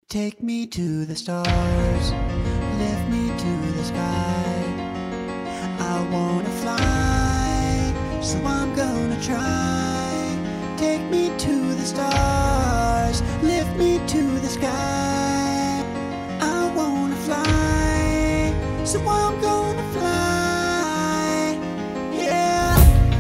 Take me to the stars, lift me to the sky. I wanna fly, so I'm gonna try. Take me to the stars, lift me to the sky. I wanna fly, so I'm gonna fly. Yeah.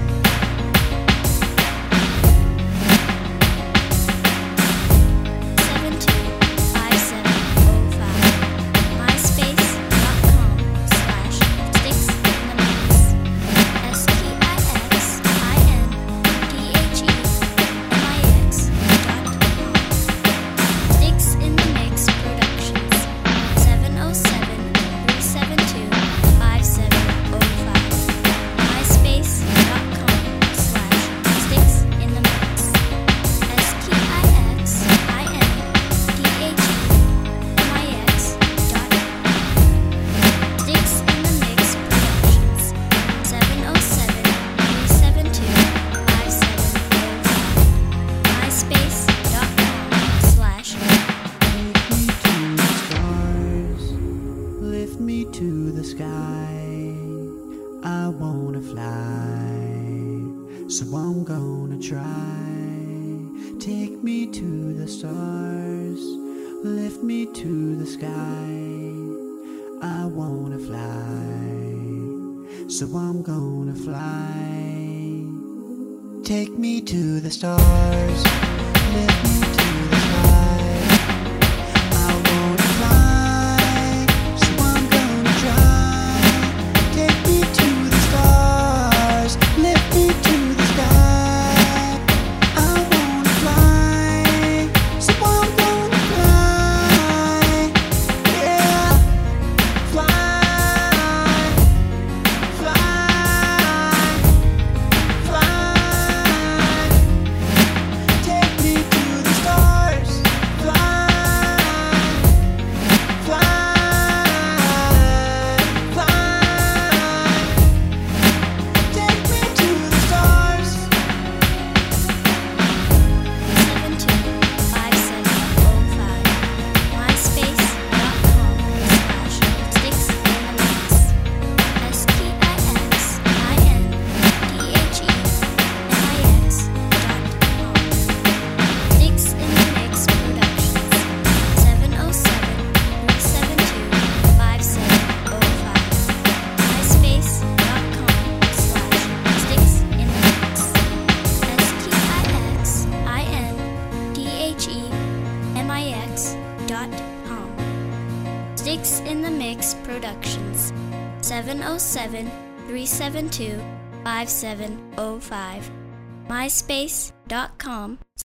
To the sky, I wanna fly, so I'm gonna try. Take me to the stars, lift me to the sky. I wanna fly, so I'm gonna fly. Take me to the stars, lift me to the sky. Sticks in the Mix Productions, 707-372-5705, myspace.com